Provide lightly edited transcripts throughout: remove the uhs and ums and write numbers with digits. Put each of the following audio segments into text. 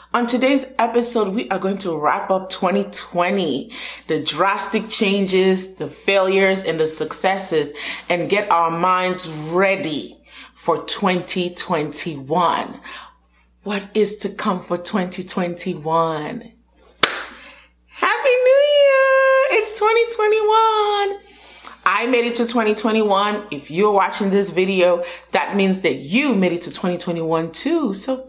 On today's episode, we are going to wrap up 2020, the drastic changes, the failures, and the successes, and get our minds ready for 2021. What is to come for 2021? Happy New Year! It's 2021. I made it to 2021. If you're watching this video, that means that you made it to 2021 too. So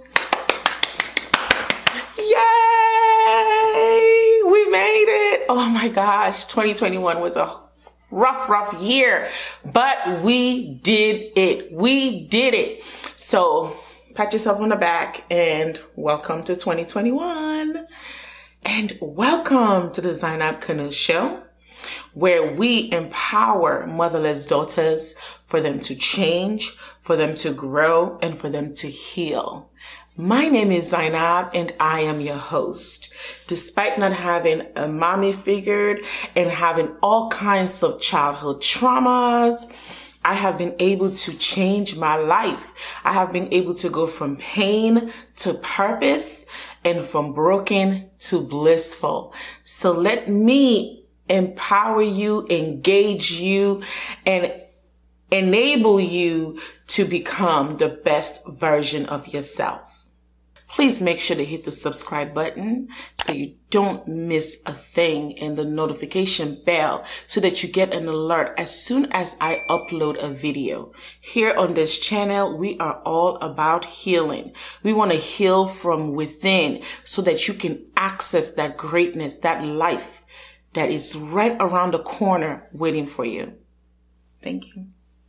oh my gosh, 2021 was a rough year, but we did it. We did it. So pat yourself on the back and welcome to 2021. And welcome to the Zainab Kanu Show, where we empower motherless daughters for them to change, for them to grow, and for them to heal. My name is Zainab and I am your host. Despite not having a mommy figure and having all kinds of childhood traumas, I have been able to change my life. I have been able to go from pain to purpose and from broken to blissful. So let me empower you, engage you, and enable you to become the best version of yourself. Please make sure to hit the subscribe button so you don't miss a thing, and the notification bell so that you get an alert as soon as I upload a video. Here on this channel, we are all about healing. We want to heal from within so that you can access that greatness, that life that is right around the corner waiting for you. Thank you.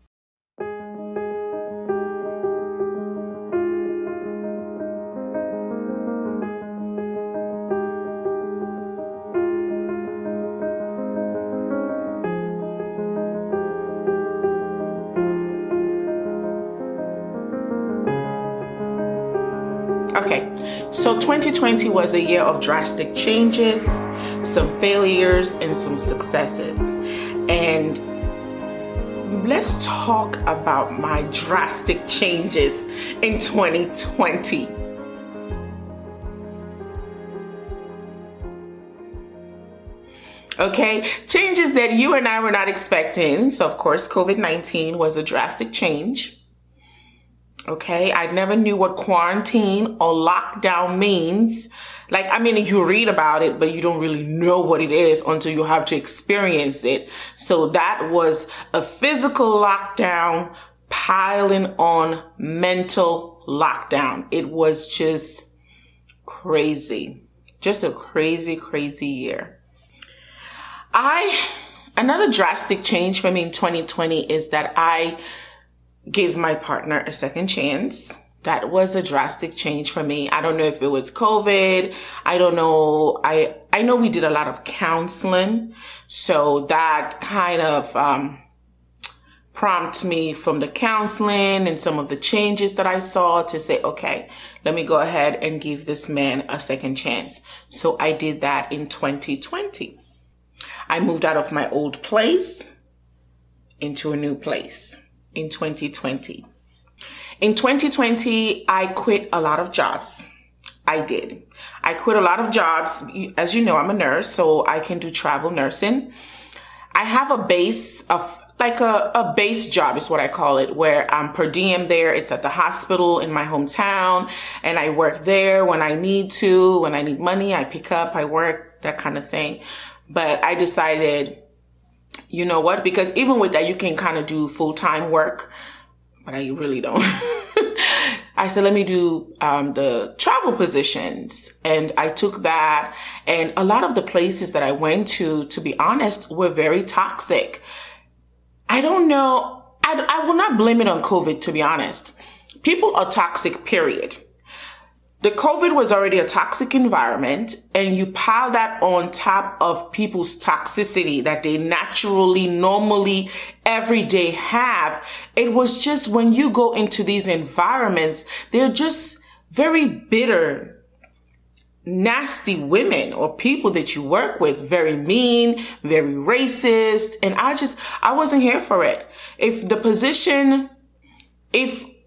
Okay, so 2020 was a year of drastic changes, some failures, and some successes. And let's talk about my drastic changes in 2020. Okay, changes that you and I were not expecting. So, of course, COVID-19 was a drastic change. Okay, I never knew what quarantine or lockdown means. Like, I mean, you read about it, but you don't really know what it is until you have to experience it. So that was a physical lockdown piling on mental lockdown. It was just crazy. Just a crazy year. Another drastic change for me in 2020 is that I gave my partner a second chance. That was a drastic change for me. I don't know if it was COVID. I don't know. I know we did a lot of counseling. So that kind of prompted me from the counseling and some of the changes that I saw to say, okay, let me go ahead and give this man a second chance. So I did that in 2020. I moved out of my old place into a new place in 2020. In 2020, I quit a lot of jobs. I did. I quit a lot of jobs. As you know, I'm a nurse, so I can do travel nursing. I have a base of like a base job is what I call it, where I'm per diem there. It's at the hospital in my hometown, and I work there when I need to. When I need money, I pick up, I work, that kind of thing. But I decided, you know what? Because even with that, you can kind of do full-time work, but I really don't. I said, let me do the travel positions. And I took that. And a lot of the places that I went to be honest, were very toxic. I don't know. I will not blame it on COVID, to be honest. People are toxic, period. The COVID was already a toxic environment, and you pile that on top of people's toxicity that they naturally, normally, every day have. It was just when you go into these environments, they're just very bitter, nasty women or people that you work with, very mean, very racist. And I wasn't here for it. If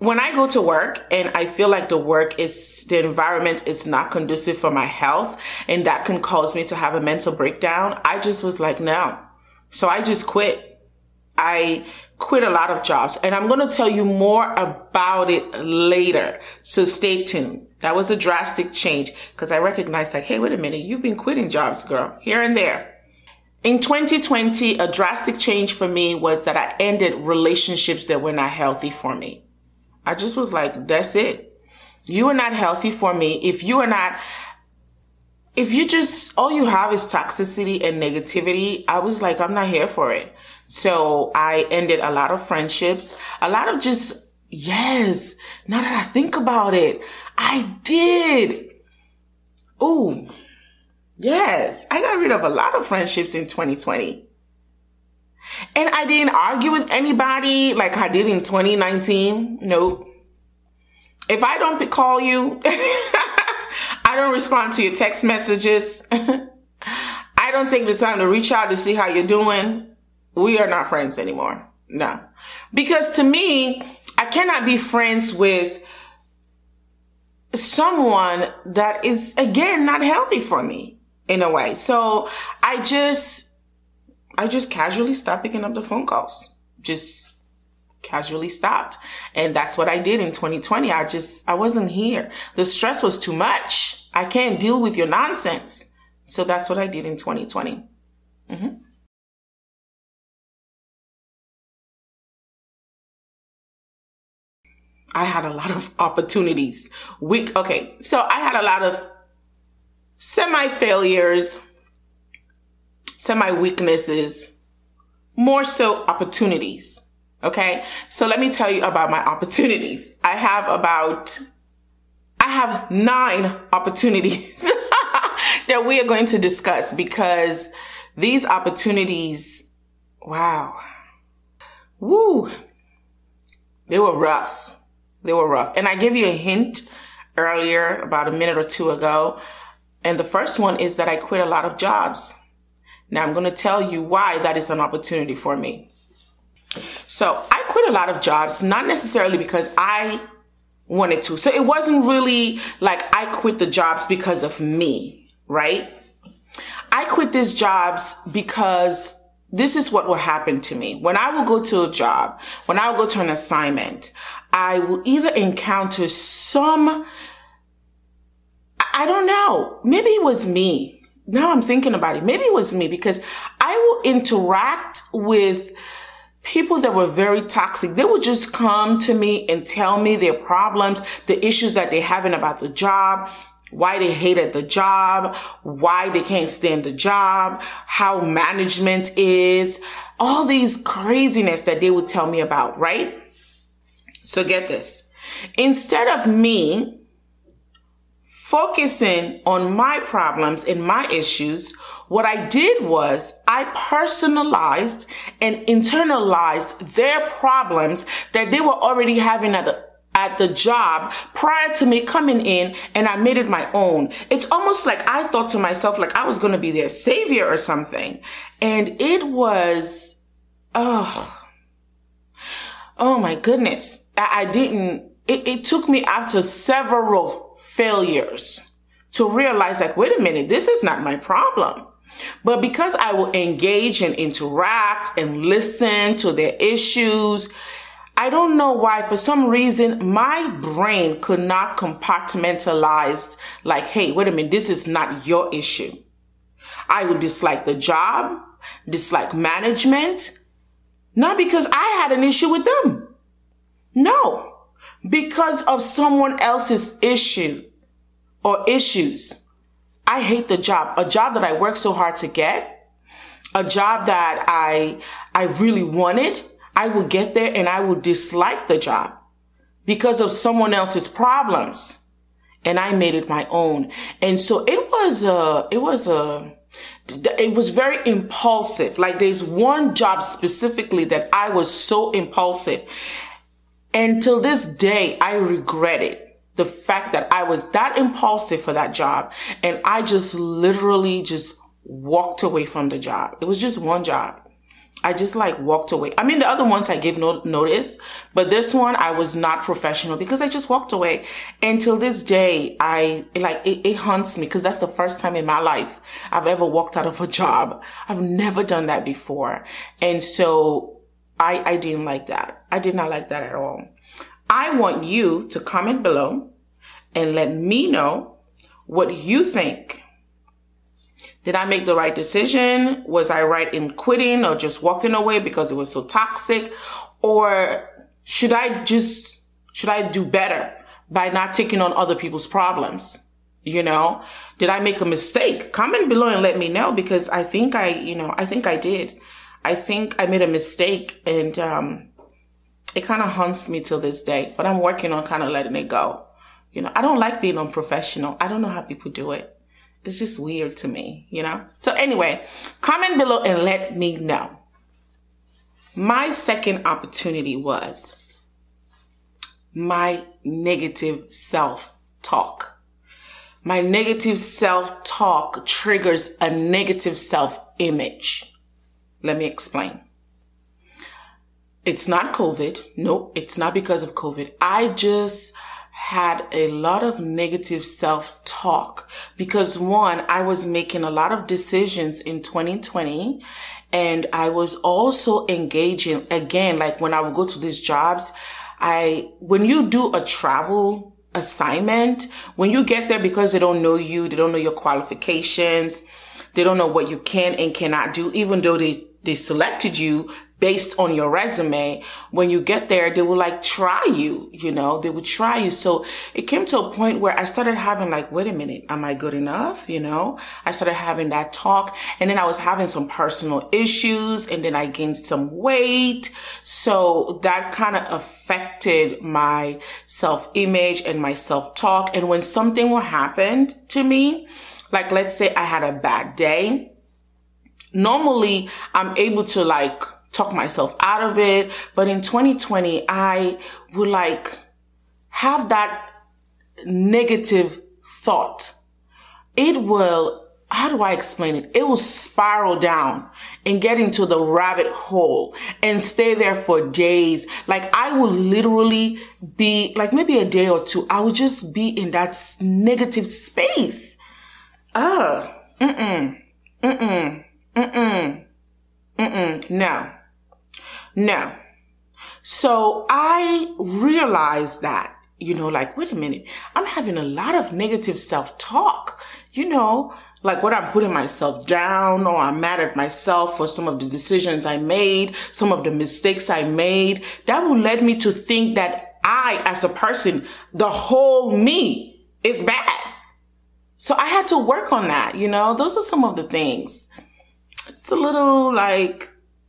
when I go to work and I feel like the environment is not conducive for my health, and that can cause me to have a mental breakdown, I just was like, no. So I just quit. I quit a lot of jobs, and I'm going to tell you more about it later. So stay tuned. That was a drastic change because I recognized like, hey, wait a minute, you've been quitting jobs, girl, here and there. In 2020, a drastic change for me was that I ended relationships that were not healthy for me. I just was like, that's it. You are not healthy for me. If you just, all you have is toxicity and negativity, I was like, I'm not here for it. So I ended a lot of friendships, a lot of just, yes, now that I think about it, I did. Oh, yes, I got rid of a lot of friendships in 2020. And I didn't argue with anybody like I did in 2019. Nope. If I don't call you, I don't respond to your text messages. I don't take the time to reach out to see how you're doing. We are not friends anymore. No. Because to me, I cannot be friends with someone that is, again, not healthy for me in a way. So I just casually stopped picking up the phone calls. Just casually stopped. And that's what I did in 2020. I wasn't here. The stress was too much. I can't deal with your nonsense. So that's what I did in 2020. I had a lot of opportunities. So I had a lot of semi-failures, semi-weaknesses, more so opportunities. Okay. So let me tell you about my opportunities. I have 9 opportunities that we are going to discuss because these opportunities, wow. Woo. They were rough. They were rough. And I gave you a hint earlier about a minute or two ago. And the first one is that I quit a lot of jobs. Now I'm going to tell you why that is an opportunity for me. So I quit a lot of jobs, not necessarily because I wanted to. So it wasn't really like I quit the jobs because of me, right? I quit these jobs because this is what will happen to me. When I will go to a job, when I will go to an assignment, I will either encounter I don't know, maybe it was me. Now I'm thinking about it. Maybe it was me because I will interact with people that were very toxic. They would just come to me and tell me their problems, the issues that they're having about the job, why they hated the job, why they can't stand the job, how management is, all these craziness that they would tell me about, right? So get this. Instead of me focusing on my problems and my issues, what I did was I personalized and internalized their problems that they were already having at the job prior to me coming in, and I made it my own. It's almost like I thought to myself like I was going to be their savior or something. And it was, oh my goodness. It took me after several failures to realize like, wait a minute, this is not my problem. But because I will engage and interact and listen to their issues, I don't know why, for some reason, my brain could not compartmentalize like, hey, wait a minute, this is not your issue. I would dislike the job, dislike management, not because I had an issue with them. No, because of someone else's issue or issues. I hate the job, a job that I worked so hard to get, a job that I really wanted. I would get there and I would dislike the job because of someone else's problems, and I made it my own. And so it was very impulsive. Like there's one job specifically that I was so impulsive. And till this day, I regretted the fact that I was that impulsive for that job. And I just literally just walked away from the job. It was just one job. I just like walked away. I mean, the other ones I gave no notice, but this one I was not professional because I just walked away. And till this day, it haunts me because that's the first time in my life I've ever walked out of a job. I've never done that before. And so I didn't like that. I did not like that at all. I want you to comment below and let me know what you think. Did I make the right decision? Was I right in quitting or just walking away because it was so toxic? Or should I do better by not taking on other people's problems? You know, did I make a mistake? Comment below and let me know, because I think I did. I think I made a mistake, and it kind of haunts me till this day, but I'm working on kind of letting it go. You know, I don't like being unprofessional. I don't know how people do it. It's just weird to me, you know? So anyway, comment below and let me know. My second opportunity was my negative self-talk. My negative self-talk triggers a negative self-image. Let me explain. It's not COVID. Nope, it's not because of COVID. I just had a lot of negative self-talk because, one, I was making a lot of decisions in 2020, and I was also engaging, again, like when I would go to these jobs, when you do a travel assignment, when you get there, because they don't know you, they don't know your qualifications, they don't know what you can and cannot do, even though they selected you based on your resume. When you get there, they will like try you, you know, they would try you. So it came to a point where I started having like, wait a minute, am I good enough? You know, I started having that talk, and then I was having some personal issues, and then I gained some weight. So that kind of affected my self-image and my self-talk. And when something will happen to me, like let's say I had a bad day, normally I'm able to like talk myself out of it. But in 2020, I would like have that negative thought. It will, how do I explain it? It will spiral down and get into the rabbit hole and stay there for days. Like I will literally be like maybe a day or two, I would just be in that negative space. No. So I realized that, you know, like, wait a minute, I'm having a lot of negative self-talk, you know, like what I'm putting myself down, or I'm mad at myself for some of the decisions I made, some of the mistakes I made. That will lead me to think that I, as a person, the whole me is bad. So I had to work on that, you know, those are some of the things. It's a little like,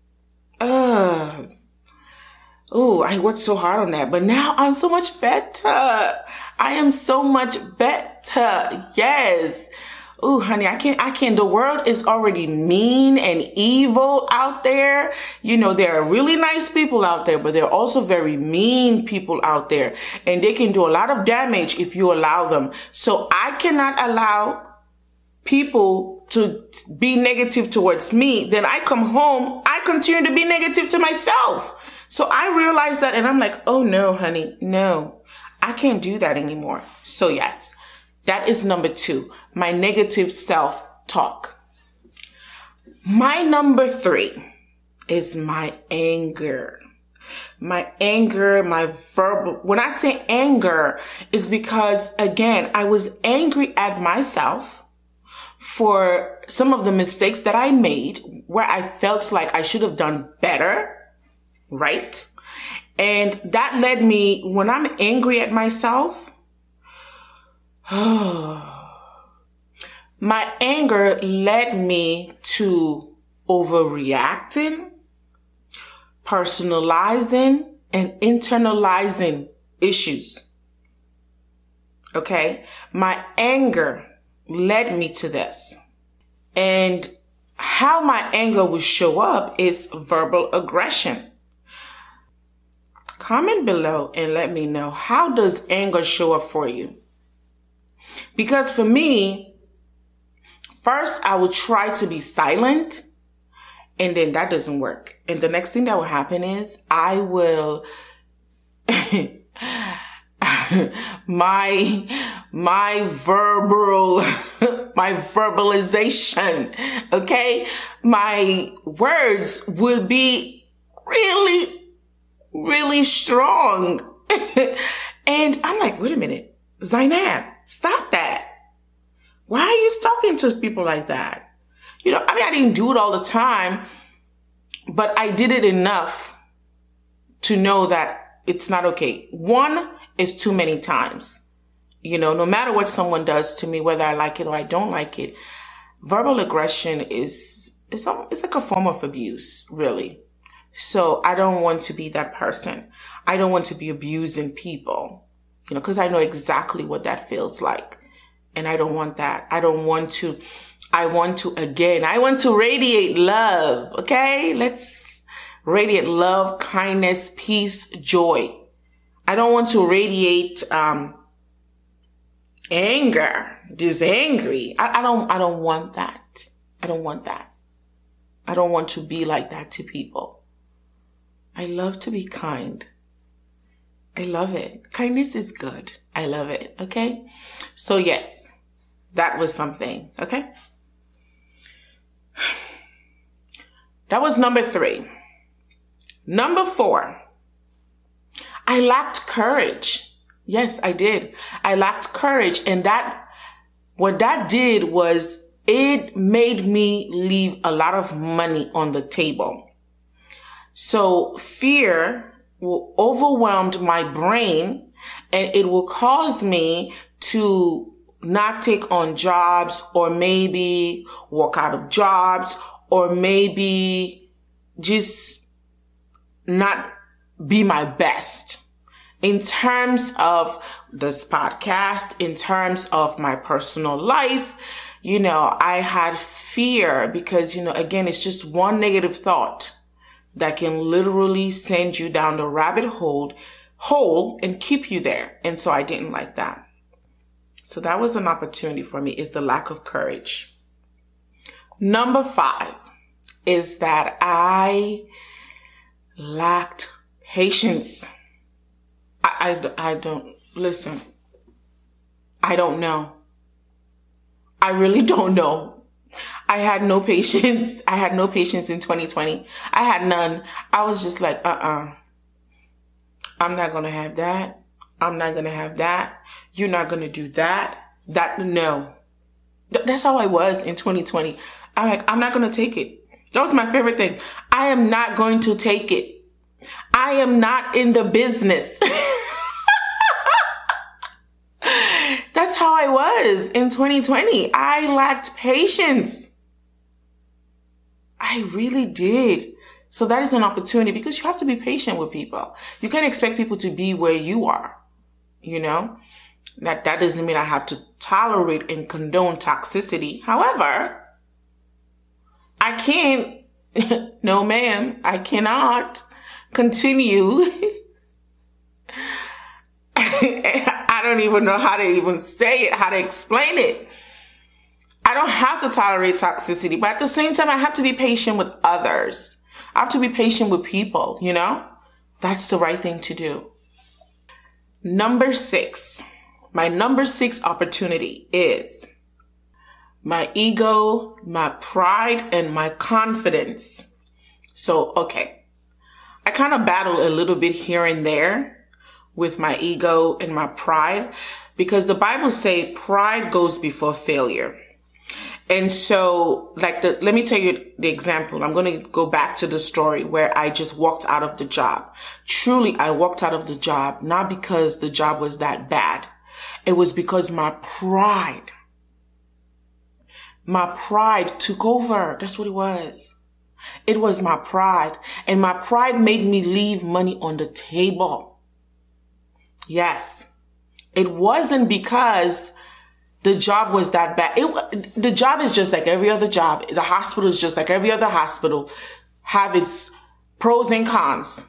I worked so hard on that, but now I'm so much better. I am so much better. Yes. Oh, honey, I can't. The world is already mean and evil out there. You know, there are really nice people out there, but there are also very mean people out there, and they can do a lot of damage if you allow them. So I cannot allow people to be negative towards me. Then I come home, I continue to be negative to myself. So I realized that, and I'm like, oh no, honey, no, I can't do that anymore. So yes, that is number 2, my negative self-talk. My number 3 is my anger. My anger, my verbal. When I say anger, it's because, again, I was angry at myself for some of the mistakes that I made where I felt like I should have done better, right? And that led me, when I'm angry at myself, my anger led me to overreacting, personalizing, and internalizing issues. Okay? My anger led me to this. And how my anger will show up is verbal aggression. Comment below and let me know, how does anger show up for you? Because for me, first I would try to be silent, And then that doesn't work. And the next thing that will happen is I will, my verbalization, okay? My words will be really, really strong. And I'm like, wait a minute, Zainab, stop that. Why are you talking to people like that? You know, I mean, I didn't do it all the time, but I did it enough to know that it's not okay. One is too many times. You know, no matter what someone does to me, whether I like it or I don't like it, verbal aggression it's like a form of abuse, really. So I don't want to be that person. I don't want to be abusing people, you know, because I know exactly what that feels like. And I don't want that. I want to radiate love, okay? Let's radiate love, kindness, peace, joy. I don't want to radiate anger, just angry. I don't want that. I don't want that. I don't want to be like that to people. I love to be kind. I love it. Kindness is good. I love it, okay? So yes, that was something, okay? That was number 3. Number 4, I lacked courage. Yes, I did. I lacked courage. And what that did was it made me leave a lot of money on the table. So fear will overwhelm my brain, and it will cause me to not take on jobs, or maybe walk out of jobs, or maybe just not be my best in terms of this podcast, in terms of my personal life. You know, I had fear because, you know, again, it's just one negative thought that can literally send you down the rabbit hole and keep you there. And so I didn't like that. So that was an opportunity for me, is the lack of courage. Number 5 is that I lacked patience. I don't, listen, I don't know. I really don't know. I had no patience. I had no patience in 2020. I had none. I was just like, I'm not going to have that. I'm not going to have that. You're not going to do that. No. That's how I was in 2020. I'm like, I'm not going to take it. That was my favorite thing. I am not going to take it. I am not in the business. That's how I was in 2020. I lacked patience. I really did. So that is an opportunity, because you have to be patient with people. You can't expect people to be where you are, you know? That doesn't mean I have to tolerate and condone toxicity. However, I can't, no ma'am, I cannot continue. I don't even know how to even say it, how to explain it. I don't have to tolerate toxicity, but at the same time, I have to be patient with others. I have to be patient with people, you know? That's the right thing to do. Number 6. My number 6 opportunity is my ego, my pride, and my confidence. So, okay. I kind of battle a little bit here and there with my ego and my pride, because the Bible say pride goes before failure. And so, let me tell you the example. I'm going to go back to the story where I just walked out of the job. Truly, I walked out of the job, not because the job was that bad. It was because my pride took over. That's what it was. It was my pride. And my pride made me leave money on the table. Yes. It wasn't because the job was that bad. The job is just like every other job. The hospital is just like every other hospital. Have its pros and cons.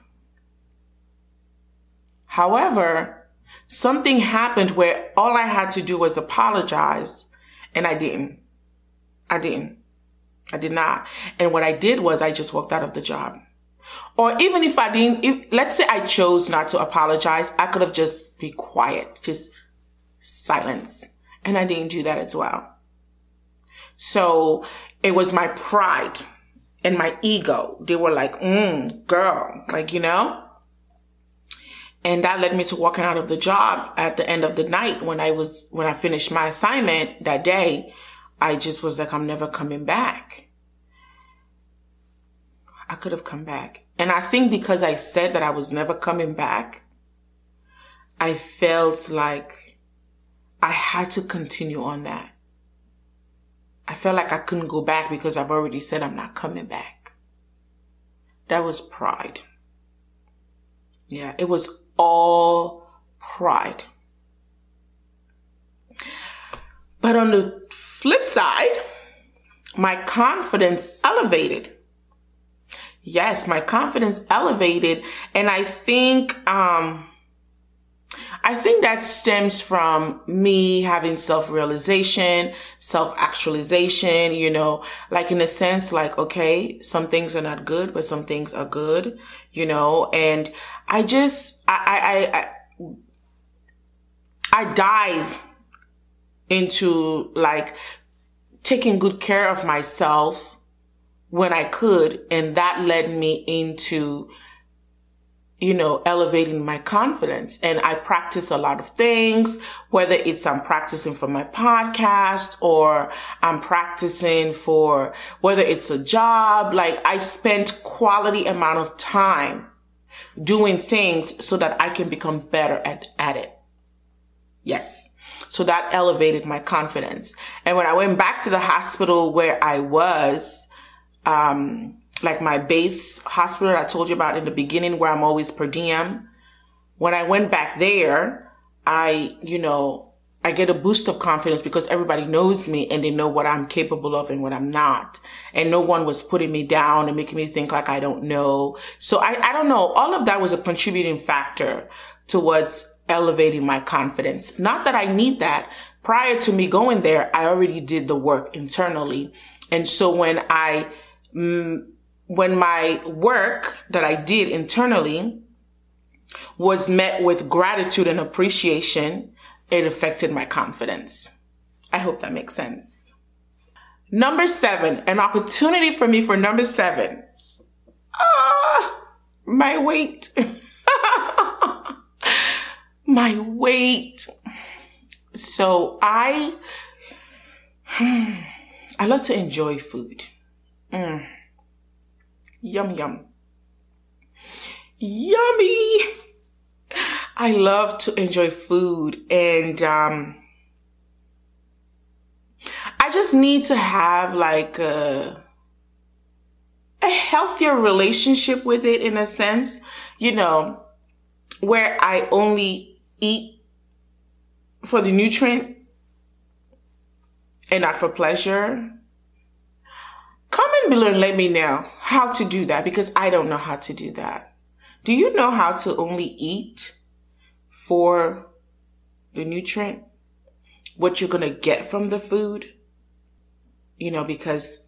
However, something happened where all I had to do was apologize, and I didn't. I did not. And what I did was I just walked out of the job. Or even if I didn't, let's say I chose not to apologize, I could have just be quiet, just silence. And I didn't do that as well. So it was my pride and my ego. They were like, girl, like, you know. And that led me to walking out of the job at the end of the night when I finished my assignment that day. I just was like, I'm never coming back. I could have come back. And I think because I said that I was never coming back, I felt like I had to continue on that. I felt like I couldn't go back because I've already said I'm not coming back. That was pride. Yeah, it was all pride. But on the flip side, my confidence elevated. Yes, my confidence elevated. And I think that stems from me having self-realization, self-actualization, you know, like in a sense, like, okay, some things are not good, but some things are good, you know, and I dive into like taking good care of myself when I could. And that led me into, you know, elevating my confidence. And I practice a lot of things, whether it's I'm practicing for my podcast or I'm practicing for whether it's a job. Like I spent quality amount of time doing things so that I can become better at it. Yes. So that elevated my confidence. And when I went back to the hospital where I was, like my base hospital that I told you about in the beginning where I'm always per diem, when I went back there, I get a boost of confidence because everybody knows me and they know what I'm capable of and what I'm not. And no one was putting me down and making me think like I don't know. So I don't know. All of that was a contributing factor towards elevating my confidence. Not that I need that. Prior to me going there, I already did the work internally. And so when my work that I did internally was met with gratitude and appreciation, it affected my confidence. I hope that makes sense. Number 7, an opportunity for me for number 7. My weight. My weight. So I love to enjoy food. Yum, yum. Yummy. I love to enjoy food, and I just need to have like a healthier relationship with it, in a sense, you know, where I only eat for the nutrient and not for pleasure. Comment below and let me know how to do that, because I don't know how to do that. Do you know how to only eat for the nutrient, what you're going to get from the food? You know, because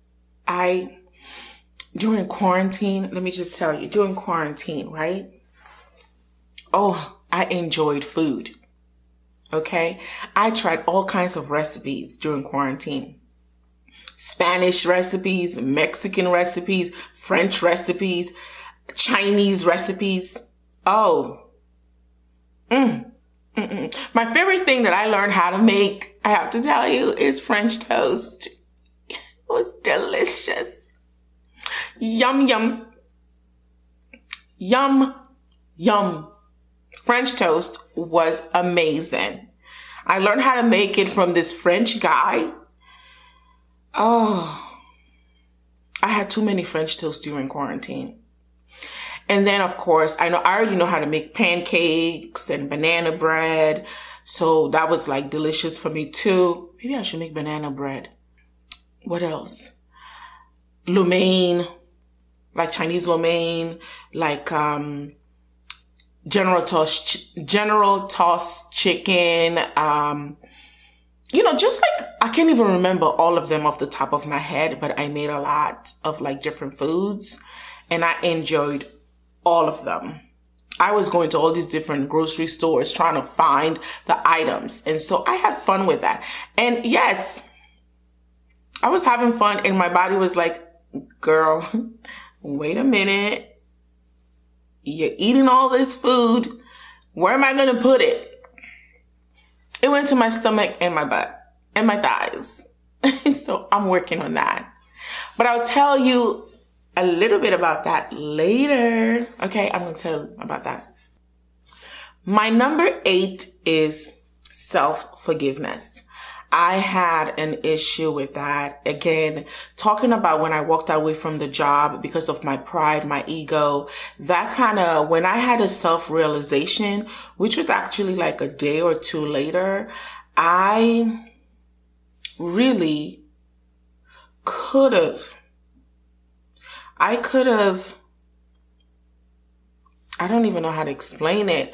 during quarantine, let me just tell you, during quarantine, right? Oh, I enjoyed food. Okay. I tried all kinds of recipes during quarantine. Spanish recipes, Mexican recipes, French recipes, Chinese recipes. Oh. My favorite thing that I learned how to make, I have to tell you, is French toast. It was delicious. Yum, yum. Yum, yum. French toast was amazing. I learned how to make it from this French guy. Oh, I had too many French toasts during quarantine. And then, of course, I already know how to make pancakes and banana bread. So that was like delicious for me too. Maybe I should make banana bread. What else? Lo mein, like Chinese lo mein, like General Toss chicken, you know, just like, I can't even remember all of them off the top of my head, but I made a lot of like different foods and I enjoyed all of them. I was going to all these different grocery stores trying to find the items. And so I had fun with that. And yes, I was having fun and my body was like, girl, wait a minute. You're eating all this food. Where am I going to put it? It went to my stomach and my butt and my thighs. So I'm working on that. But I'll tell you a little bit about that later. Okay, I'm going to tell you about that. My number 8 is self-forgiveness. I had an issue with that. Again, talking about when I walked away from the job because of my pride, my ego, that kind of, when I had a self-realization, which was actually like a day or two later, I really I don't even know how to explain it.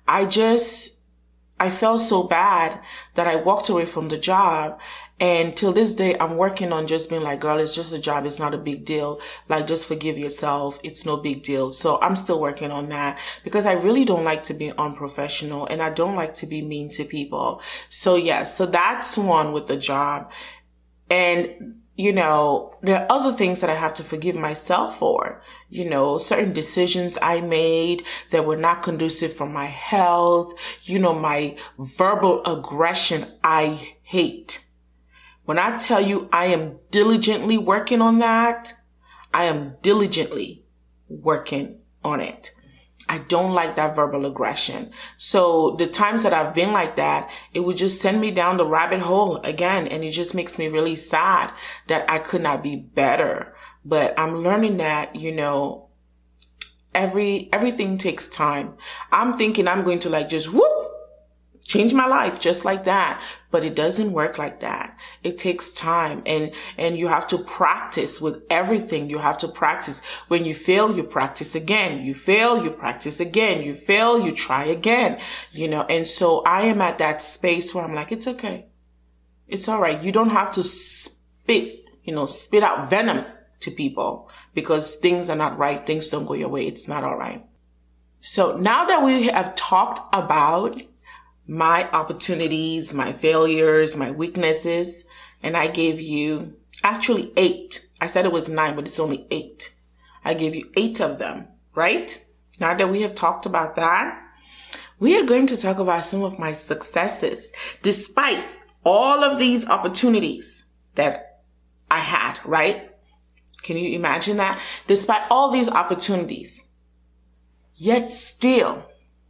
I felt so bad that I walked away from the job. And till this day, I'm working on just being like, girl, it's just a job. It's not a big deal. Like, just forgive yourself. It's no big deal. So I'm still working on that because I really don't like to be unprofessional and I don't like to be mean to people. So yes, so that's one with the job. And you know, there are other things that I have to forgive myself for. You know, certain decisions I made that were not conducive for my health. You know, my verbal aggression, I hate. When I tell you I am diligently working on that, I am diligently working on it. I don't like that verbal aggression. So the times that I've been like that, it would just send me down the rabbit hole again. And it just makes me really sad that I could not be better. But I'm learning that, you know, everything takes time. I'm thinking I'm going to like just whoop, change my life just like that. But it doesn't work like that. It takes time and you have to practice with everything. You have to practice. When you fail, you practice again. You fail, you practice again. You fail, you try again, you know. And so I am at that space where I'm like, it's okay. It's all right. You don't have to spit out venom to people because things are not right. Things don't go your way. It's not all right. So now that we have talked about my opportunities, my failures, my weaknesses, and I gave you actually 8. I said it was 9, but it's only 8. I gave you 8 of them, right? Now that we have talked about that, we are going to talk about some of my successes. Despite all of these opportunities that I had, right? Can you imagine that? Despite all these opportunities, yet still,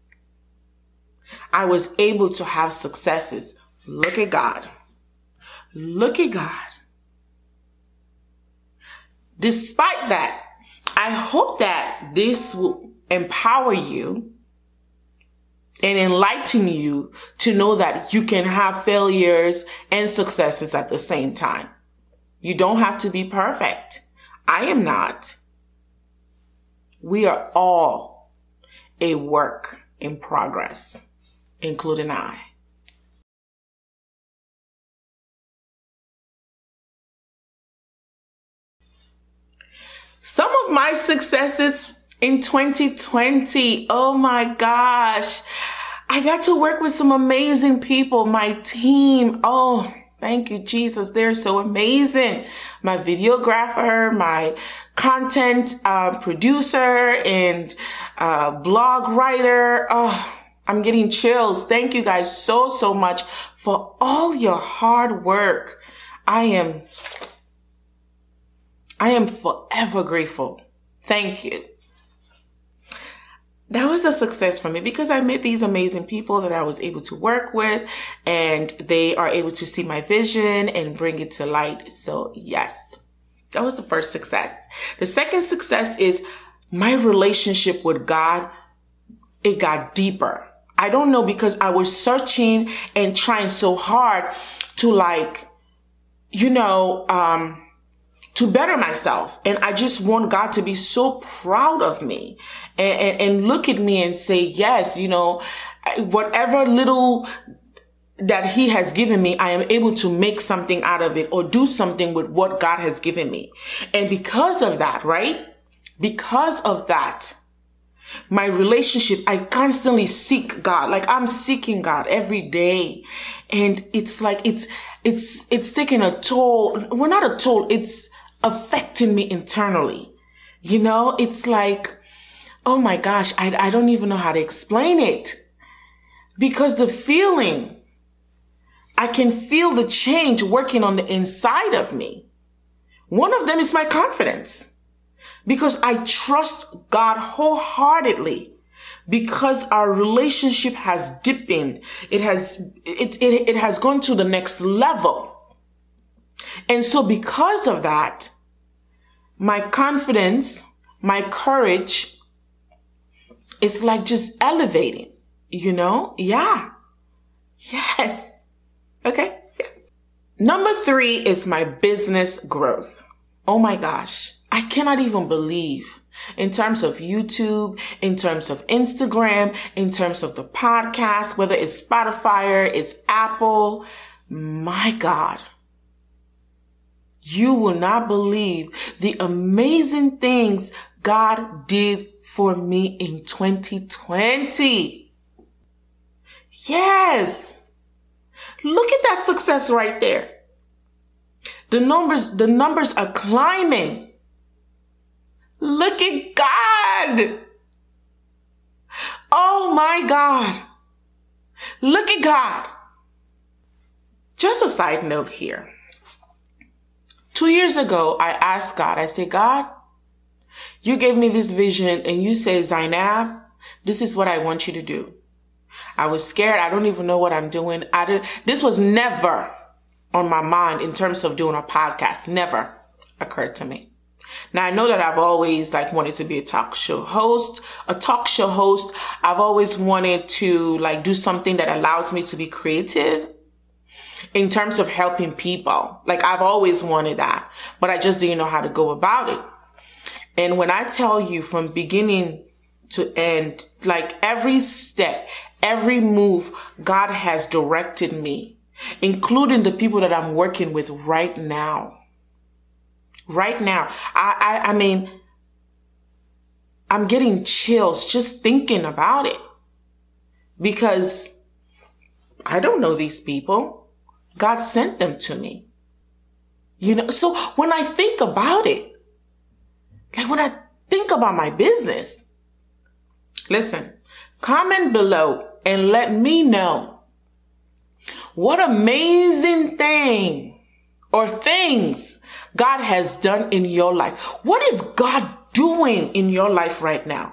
I was able to have successes. Look at God. Look at God. Despite that, I hope that this will empower you and enlighten you to know that you can have failures and successes at the same time. You don't have to be perfect. I am not. We are all a work in progress, including I. Some of my successes in 2020, oh my gosh, I got to work with some amazing people, my team. Oh, thank you, Jesus. They're so amazing. My videographer, my content producer, and blog writer. Oh, I'm getting chills. Thank you guys so much for all your hard work. I am forever grateful. Thank you. That was a success for me because I met these amazing people that I was able to work with, and they are able to see my vision and bring it to light. So yes, that was the first success. The second success is my relationship with God. It got deeper. I don't know, because I was searching and trying so hard to to better myself. And I just want God to be so proud of me and look at me and say, yes, whatever little that he has given me, I am able to make something out of it or do something with what God has given me. And because of that, right? Because of that, my relationship, I constantly seek God. Like I'm seeking God every day. And it's like, it's taking a toll. Well, not a toll. It's affecting me internally. You know, it's like, oh my gosh, I don't even know how to explain it, because the feeling, I can feel the change working on the inside of me. One of them is my confidence, because I trust God wholeheartedly, because our relationship has deepened. It has gone to the next level. And so because of that, my confidence, my courage, it's like just elevating, you know? Yeah. Yes. Okay. Yeah. Number 3 is my business growth. Oh my gosh. I cannot even believe, in terms of YouTube, in terms of Instagram, in terms of the podcast, whether it's Spotify or it's Apple, my God, you will not believe the amazing things God did for me in 2020. Yes. Look at that success right there. The numbers are climbing. Look at God. Oh my God. Look at God. Just a side note here. 2 years ago, I asked God, I said, God, you gave me this vision and you say, Zainab, this is what I want you to do. I was scared. I don't even know what I'm doing. This was never on my mind in terms of doing a podcast. Never occurred to me. Now, I know that I've always wanted to be a talk show host. I've always wanted to do something that allows me to be creative in terms of helping people. I've always wanted that, but I just didn't know how to go about it. And when I tell you from beginning to end, every step, every move, God has directed me, including the people that I'm working with right now. Right now. I mean, I'm getting chills just thinking about it, because I don't know these people. God sent them to me. You know, so when I think about it, when I think about my business, listen, comment below and let me know what amazing thing or things God has done in your life. What is God doing in your life right now?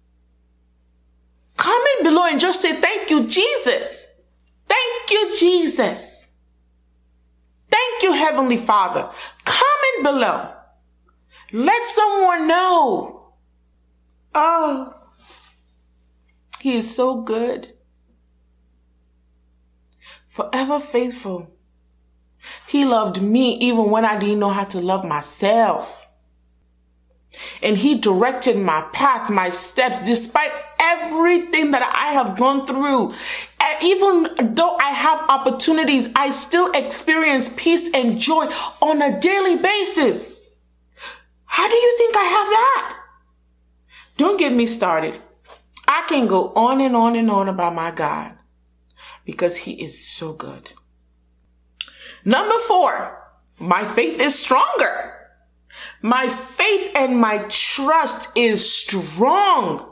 Comment below and just say, thank you, Jesus. Thank you, Jesus. Thank you, Heavenly Father. Comment below. Let someone know. Oh, He is so good. Forever faithful. He loved me even when I didn't know how to love myself. And He directed my path, my steps, despite everything that I have gone through. And even though I have opportunities, I still experience peace and joy on a daily basis. How do you think I have that? Don't get me started. I can go on and on and on about my God, because He is so good. Number 4, my faith is stronger. My faith and my trust is strong.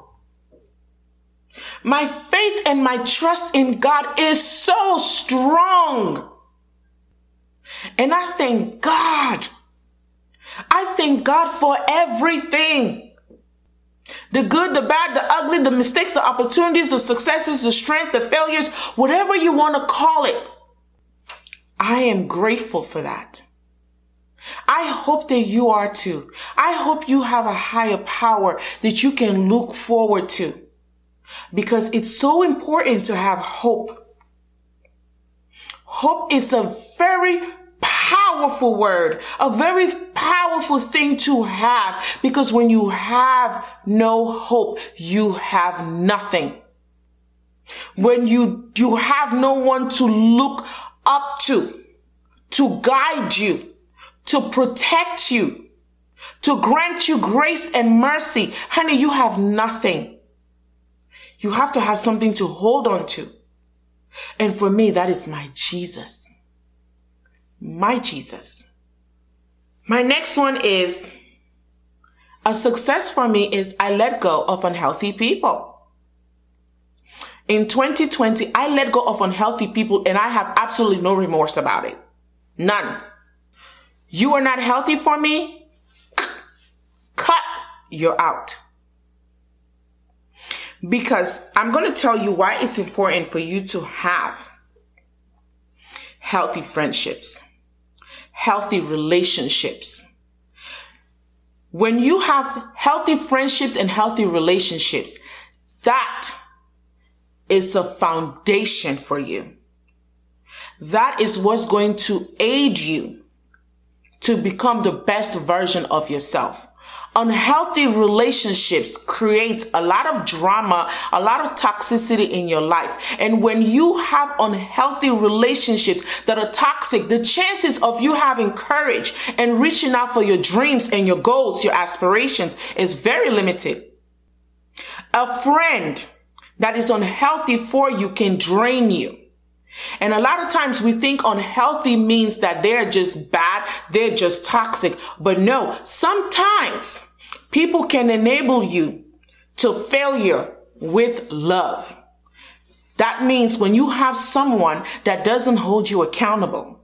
My faith and my trust in God is so strong. And I thank God. I thank God for everything. The good, the bad, the ugly, the mistakes, the opportunities, the successes, the strength, the failures, whatever you want to call it. I am grateful for that. I hope that you are too. I hope you have a higher power that you can look forward to, because it's so important to have hope. Hope is a very powerful word, a very powerful thing to have, because when you have no hope, you have nothing. when you have no one to look up to guide you, to protect you, to grant you grace and mercy, honey, you have nothing. You have to have something to hold on to. And for me, that is my Jesus. My Jesus. My next one is, a success for me is I let go of unhealthy people. In 2020, I let go of unhealthy people and I have absolutely no remorse about it. None. You are not healthy for me? Cut. You're out. Because I'm going to tell you why it's important for you to have healthy friendships, healthy relationships. When you have healthy friendships and healthy relationships, that is a foundation for you. That is what's going to aid you to become the best version of yourself. Unhealthy relationships create a lot of drama, a lot of toxicity in your life. And when you have unhealthy relationships that are toxic, the chances of you having courage and reaching out for your dreams and your goals, your aspirations, is very limited. A friend that is unhealthy for you can drain you. And a lot of times we think unhealthy means that they're just bad, they're just toxic. But no, sometimes people can enable you to failure with love. That means when you have someone that doesn't hold you accountable,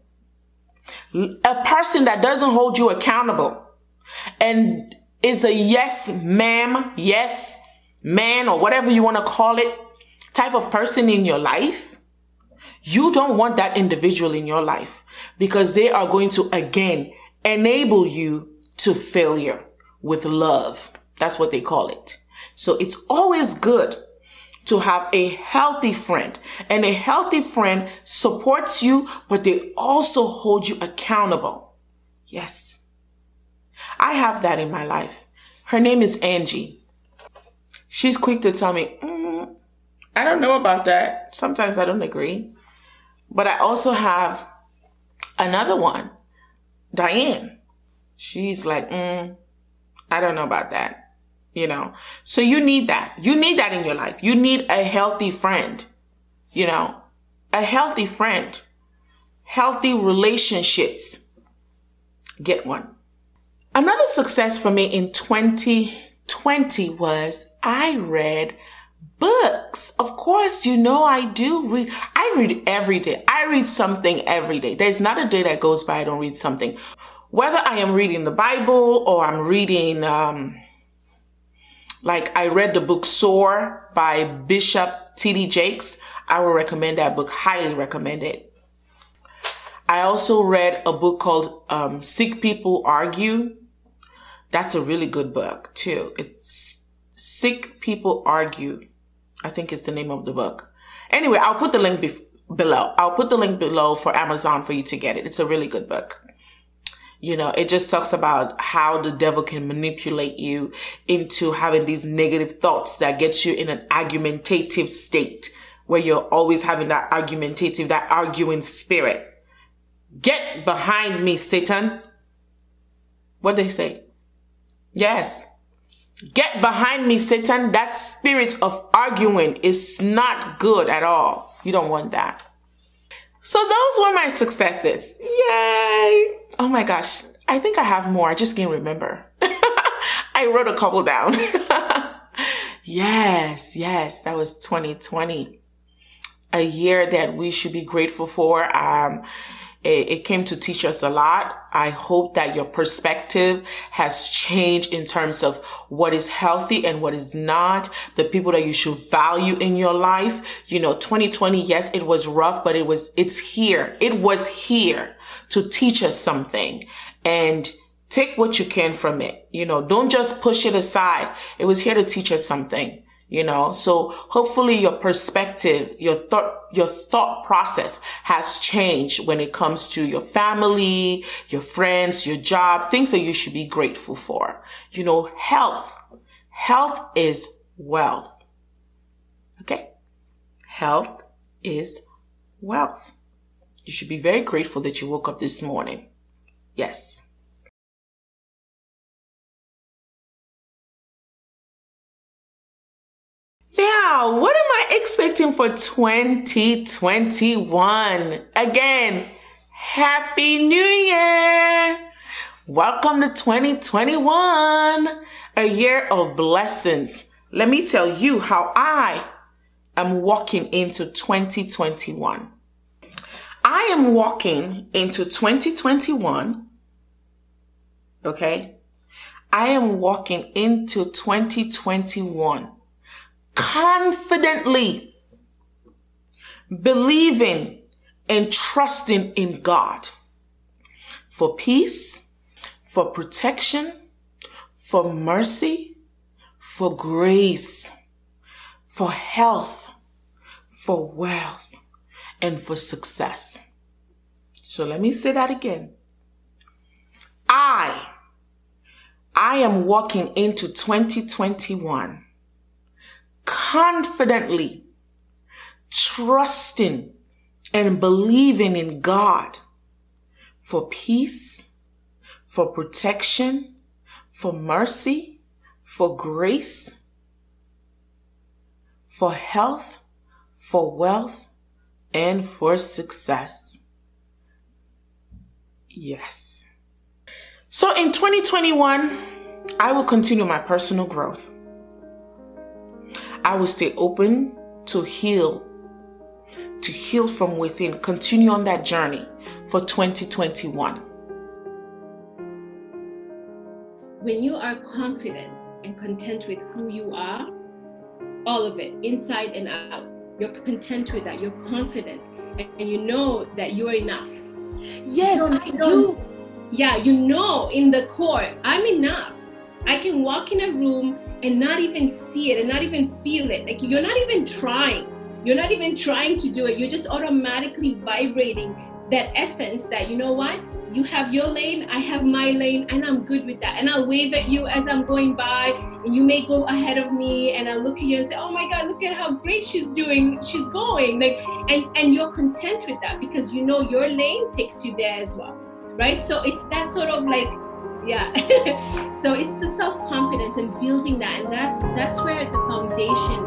a person that doesn't hold you accountable and is a yes ma'am, yes man, or whatever you want to call it, type of person in your life, you don't want that individual in your life, because they are going to, again, enable you to failure with love. That's what they call it. So it's always good to have a healthy friend, and a healthy friend supports you, but they also hold you accountable. Yes. I have that in my life. Her name is Angie. She's quick to tell me, I don't know about that. Sometimes I don't agree. But I also have another one, Diane. She's like, I don't know about that, you know. So you need that. You need that in your life. You need a healthy friend, you know, a healthy friend, healthy relationships. Get one. Another success for me in 2020 was I read books. Of course, you know I do read. I read every day. I read something every day. There's not a day that goes by I don't read something. Whether I am reading the Bible or I'm reading, like I read the book Soar by Bishop T.D. Jakes. I will recommend that book. Highly recommend it. I also read a book called Sick People Argue. That's a really good book too. It's Sick People Argue, I think is the name of the book. Anyway, I'll put the link below. I'll put the link below for Amazon for you to get it. It's a really good book. You know, it just talks about how the devil can manipulate you into having these negative thoughts that gets you in an argumentative state where you're always having that arguing spirit. Get behind me, Satan. What they say? Yes. Get behind me, Satan. That spirit of arguing is not good at all. You don't want that. So those were my successes. Yay. Oh my gosh. I think I have more. I just can't remember. I wrote a couple down. Yes. That was 2020. A year that we should be grateful for. It came to teach us a lot. I hope that your perspective has changed in terms of what is healthy and what is not, the people that you should value in your life. You know, 2020, yes, it was rough, but it's here. It was here to teach us something, and take what you can from it. You know, don't just push it aside. It was here to teach us something. You know, so hopefully your perspective, your thought process has changed when it comes to your family, your friends, your job, things that you should be grateful for. You know, health is wealth. Okay. Health is wealth. You should be very grateful that you woke up this morning. Yes. Now, what am I expecting for 2021? Again, Happy New Year! Welcome to 2021, a year of blessings. Let me tell you how I am walking into 2021. I am walking into 2021, okay? I am walking into 2021 confidently believing and trusting in God for peace, for protection, for mercy, for grace, for health, for wealth, and for success. So let me say that again. I am walking into 2021 confidently trusting and believing in God for peace, for protection, for mercy, for grace, for health, for wealth, and for success. Yes. So in 2021, I will continue my personal growth. I will stay open to heal from within, continue on that journey for 2021. When you are confident and content with who you are, all of it, inside and out, you're content with that, you're confident, and you know that you're enough. Yes, I do. Yeah, you know in the core, I'm enough. I can walk in a room and not even see it and not even feel it. Like you're not even trying. You're not even trying to do it. You're just automatically vibrating that essence that, you know what? You have your lane, I have my lane, and I'm good with that. And I'll wave at you as I'm going by, and you may go ahead of me, and I'll look at you and say, oh my God, look at how great she's doing. She's going. Like, and you're content with that because you know your lane takes you there as well, right? So it's that sort of like, yeah. So it's the self-confidence and building that, and that's where the foundation